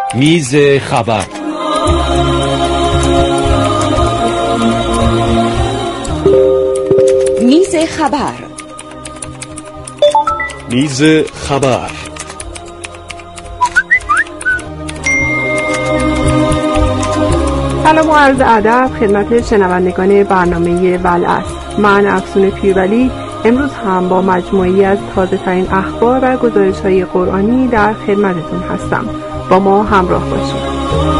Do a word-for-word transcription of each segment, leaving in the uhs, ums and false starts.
میز خبر. میز خبر. میز خبر. سلام و عرض ادب خدمت شنوندگان برنامه ولعصر. من افسون پیرولی امروز هم با مجموعی از تازه ترین اخبار و گزارش های قرآنی در خدمتتون هستم. با ما همراه باشید.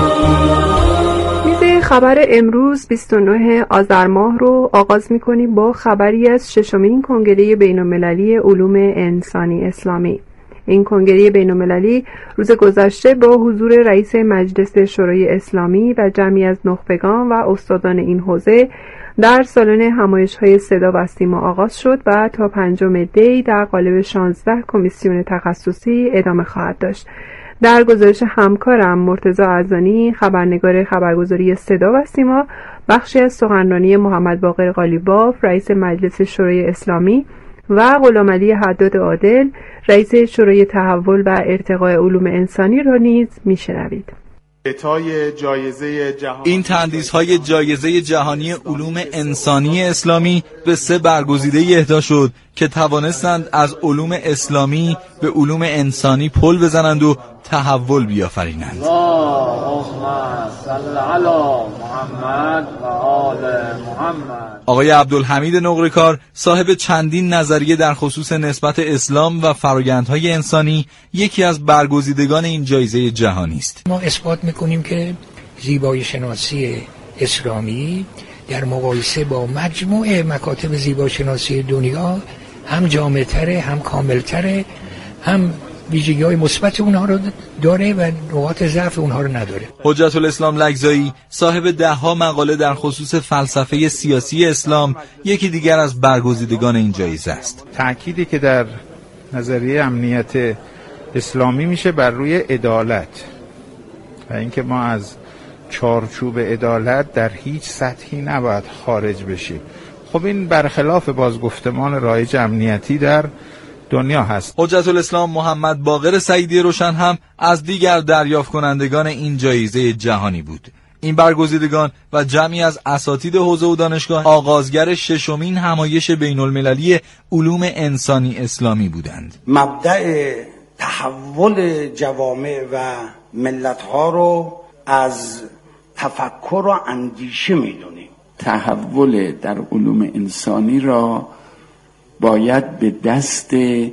میز خبر امروز بیست و نه آذر ماه رو آغاز می‌کنیم با خبری از ششمین کنگره بین‌المللی علوم انسانی اسلامی. این کنگره بین‌المللی روز گذشته با حضور رئیس مجلس شورای اسلامی و جمعی از نخبگان و استادان این حوزه در سالن همایش‌های صدا و سیما آغاز شد و تا پنجم دی در قالب شانزده کمیسیون تخصصی ادامه خواهد داشت. در گزارش همکارم مرتضی اعزانی، خبرنگار خبرگزاری صدا و سیما، بخشی از سخنرانی محمد باقر قالیباف، رئیس مجلس شورای اسلامی و غلامعلی حداد عادل، رئیس شورای تحول و ارتقاء علوم انسانی را نیز میشنوید. این تندیس‌های جایزه جهانی علوم انسانی اسلامی به سه برگزیده اهدا شد که توانستند از علوم اسلامی به علوم انسانی پل بزنند و تحول بیافرینند. آقای عبدالحمید نقره‌کار، صاحب چندین نظریه در خصوص نسبت اسلام و فرآیندهای انسانی، یکی از برگزیدگان این جایزه جهانی است. ما اثبات می‌کنیم که زیبایی شناسی اسلامی در مقایسه با مجموعه مکاتب زیبایی شناسی دنیا هم جامع‌تره، هم کامل‌تره، هم ویژگی‌های مثبت اونها رو داره و نقاط ضعف اونها رو نداره. حجت الاسلام لگزایی، صاحب ده‌ها مقاله در خصوص فلسفه سیاسی اسلام، یکی دیگر از برگزیدگان این جایزه است. تأکیدی که در نظریه امنیت اسلامی میشه بر روی عدالت و اینکه ما از چارچوب عدالت در هیچ سطحی نباید خارج بشیم. خب این برخلاف بازگفتمان رایج امنیتی در دنیا هست. حجت الاسلام محمد باقر سعیدی روشن هم از دیگر دریافت کنندگان این جایزه جهانی بود. این برگزیدگان و جمعی از اساتید حوزه و دانشگاه آغازگر ششمین همایش بین‌المللی علوم انسانی اسلامی بودند. مبدأ تحول جوامع و ملت‌ها رو از تفکر و اندیشه می‌دونیم. تحول در علوم انسانی را باید به دست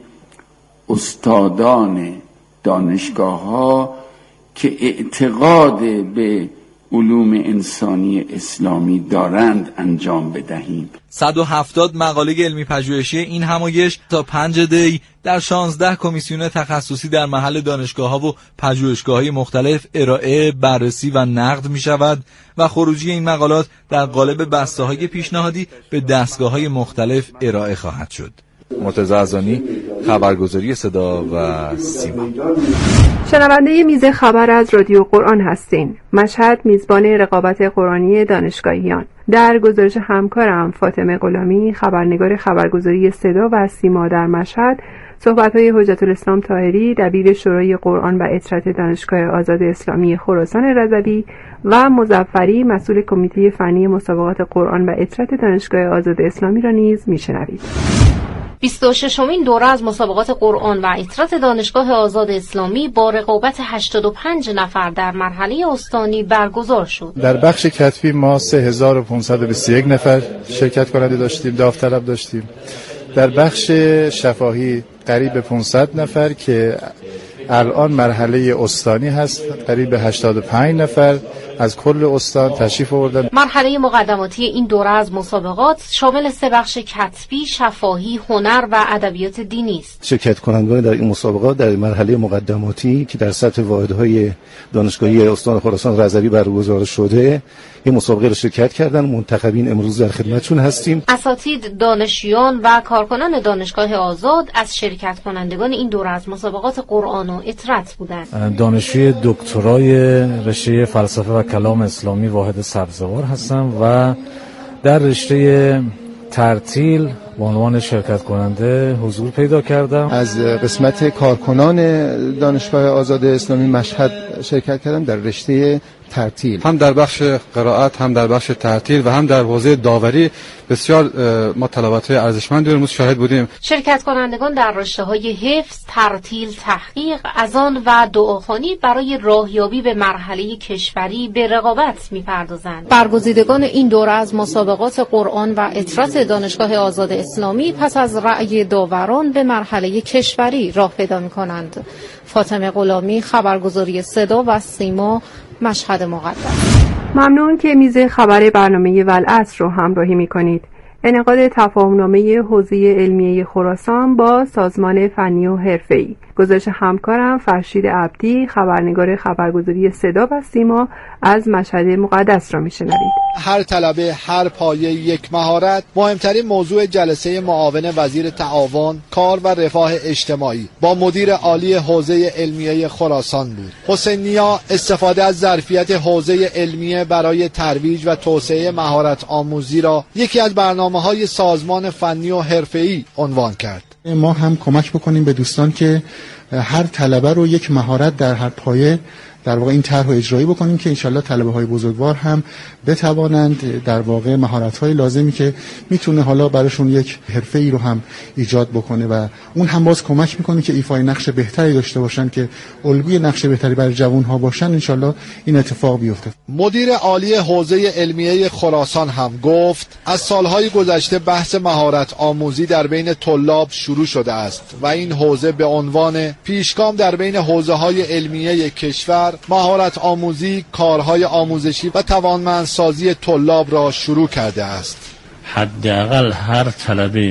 استادان دانشگاه‌ها که اعتقاد به علوم انسانی اسلامی دارند انجام بدهیم. صد و هفتاد مقاله علمی پژوهشی این همایش تا پنج دی در شانزده کمیسیون تخصصی در محل دانشگاه‌ها و پژوهشگاه‌های مختلف ارائه، بررسی و نقد می‌شود و خروجی این مقالات در قالب بسته‌های پیشنهادی به دستگاه‌های مختلف ارائه خواهد شد. مرتضی اعزانی، خبرگزاری صدا و سیما. شنونده میز خبر از رادیو قرآن هستین. مشهد میزبان رقابت قرآنی دانشگاهیان. در گزارش همکارم فاطمه غلامی، خبرنگار خبرگزاری صدا و سیما در مشهد، صحبت‌های حجت الاسلام طاهری، دبیر شورای قرآن و اطرت دانشگاه آزاد اسلامی خراسان رضوی و مظفری، مسئول کمیته فنی مسابقات قرآن و اطرت دانشگاه آزاد اسلامی را نیز میشنوید. بیست و ششمین دوره از مسابقات قرآن و اطرت دانشگاه آزاد اسلامی با رقابت هشتاد و پنج نفر در مرحله استانی برگزار شد. در بخش کتبی ما سه هزار و پانصد و بیست و یک نفر شرکت کننده داشتیم، داوطلب داشتیم. در بخش شفاهی قریب به پانصد نفر که الان مرحله استانی هست، قریب به هشتاد و پنج نفر از کل استان تشریف آوردن. مرحله مقدماتی این دوره از مسابقات شامل سه بخش کتبی، شفاهی، هنر و ادبیات دینی است. شرکت کنندگان در این مسابقات در مرحله مقدماتی که در سطح واحدهای دانشگاهی استان خراسان رضوی برگزار شده، این مسابقه را شرکت کردن. منتخبین امروز در خدمتشون هستیم. اساتید، دانشیان و کارکنان دانشگاه آزاد از شرکت کنندگان این دوره از مسابقات قرآن و اطرت بودند. دانشجوی دکترای رشته فلسفه و کلام اسلامی واحد سبزوار هستم و در رشته ترتیل به عنوان شرکت کننده حضور پیدا کردم. از قسمت کارکنان دانشگاه آزاد اسلامی مشهد شرکت کردم در رشته ترتیل، هم در بخش قرائت، هم در بخش ترتیل و هم در حوزه داوری. بسیار ما طلبات‌های ارزشمندی رو شاهد بودیم. شرکت کنندگان در رشته‌های حفظ، ترتیل، تحقیق، اذان و دعاخوانی برای راهیابی به مرحله کشوری به رقابت می‌پردازند. برگزیدگان این دوره از مسابقات قرآن و اطراز دانشگاه آزاد اسلامی پس از رأی داوران به مرحله کشوری راه پیدا می‌کنند. فاطمه غلامی، خبرگزاری صدا و سیما، مشهد مقدس. ممنون که میز خبر برنامه والعصر رو همراهی میکنید. انعقاد تفاهمنامه حوزه علمیه خراسان با سازمان فنی و حرفه‌ای. گزارش همکارم فرشید عبدی، خبرنگار خبرگزاری صدا و سیما از مشهد مقدس را میشنوید. هر طلبه، هر پایه یک مهارت مهمترین موضوع جلسه معاون وزیر تعاون، کار و رفاه اجتماعی با مدیر عالی حوزه علمیه خراسان بود. حسین نیا استفاده از ظرفیت حوزه علمیه برای ترویج و توسعه مهارت آموزی را یکی از برنامه‌های سازمان فنی و حرفه‌ای عنوان کرد. ما هم کمک بکنیم به دوستان که هر طلبه رو یک مهارت در هر پایه در واقع این طرح رو اجرایی بکنیم که انشالله طلبه های بزرگوار هم بتوانند در واقع مهارت های لازمی که میتونه حالا براشون یک حرفه ای رو هم ایجاد بکنه و اون هم باز کمک میکنه که ایفای نقش بهتری داشته باشن که الگوی نقش بهتری برای جوان ها باشن. انشالله این اتفاق بیفته. مدیر عالی حوزه علمیه خراسان هم گفت از سالهای گذشته بحث مهارت آموزی در بین طلاب شروع شده است و این حوزه به عنوان پیشگام در بین حوزه های علمیه کشور مهارت آموزی، کارهای آموزشی و توانمندسازی طلاب را شروع کرده است. حداقل هر طلبه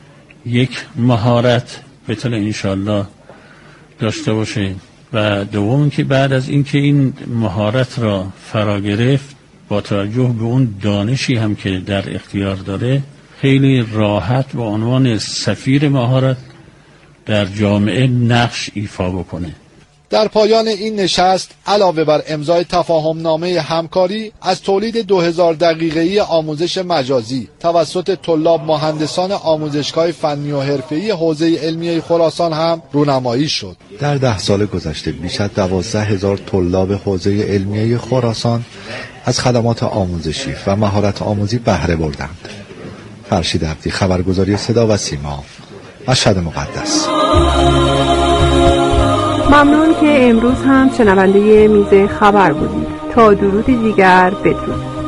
یک مهارت بتونه انشالله داشته باشه و دوم که بعد از اینکه این مهارت را فرا گرفت با توجه به اون دانشی هم که در اختیار داره خیلی راحت به عنوان سفیر مهارت در جامعه نقش ایفا بکنه. در پایان این نشست علاوه بر امضای تفاهمنامه همکاری از تولید دو هزار دقیقه‌ای آموزش مجازی توسط طلاب مهندسان آموزشگاه فنی و حرفه‌ای حوزه علمیه خراسان هم رونمایی شد. در ده سال گذشته بیش از دوازده هزار طلاب حوزه علمیه خراسان از خدمات آموزشی و مهارت آموزی بهره بردند. فرشید عبدی، خبرگزاری صدا و سیما، مشهد مقدس. ممنون که امروز هم شنونده میز خبر بودید. تا درود دیگر، بدرود.